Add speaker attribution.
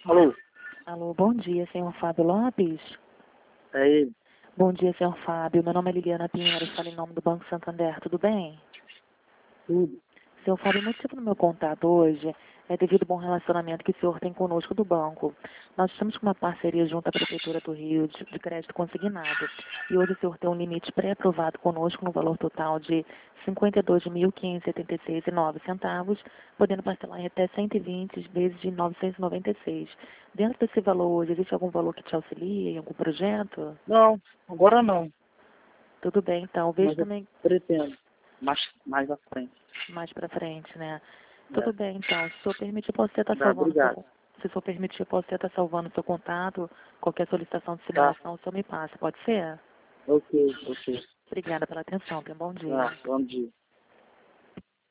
Speaker 1: Alô?
Speaker 2: Alô, bom dia, senhor Fábio Lopes.
Speaker 1: É ele.
Speaker 2: Bom dia, senhor Fábio. Meu nome é Liliana Pinheiro, eu falo em nome do Banco Santander, tudo bem?
Speaker 1: Tudo.
Speaker 2: Senhor Fábio, o motivo do meu contato hoje é devido ao bom relacionamento que o senhor tem conosco do banco. Nós estamos com uma parceria junto à Prefeitura do Rio de crédito consignado. E hoje o senhor tem um limite pré-aprovado conosco no valor total de R$ 52.576,09, podendo parcelar em até 120 vezes de R$ 996. Dentro desse valor hoje, existe algum valor que te auxilie em algum projeto?
Speaker 1: Não, agora não.
Speaker 2: Tudo bem, então. Vejo
Speaker 1: Mas eu
Speaker 2: também
Speaker 1: pretendo. Mais à frente.
Speaker 2: mais pra frente, né?
Speaker 1: É.
Speaker 2: Tudo bem, então. Se o senhor permitir, posso até estar
Speaker 1: Tá,
Speaker 2: salvando
Speaker 1: obrigado.
Speaker 2: seu... Se o senhor permitir, posso até estar salvando seu contato. Qualquer solicitação de
Speaker 1: Tá.
Speaker 2: simulação, o senhor me passa. Pode ser?
Speaker 1: Ok.
Speaker 2: Obrigada pela atenção. Tenha um bom dia.
Speaker 1: Tá, bom dia.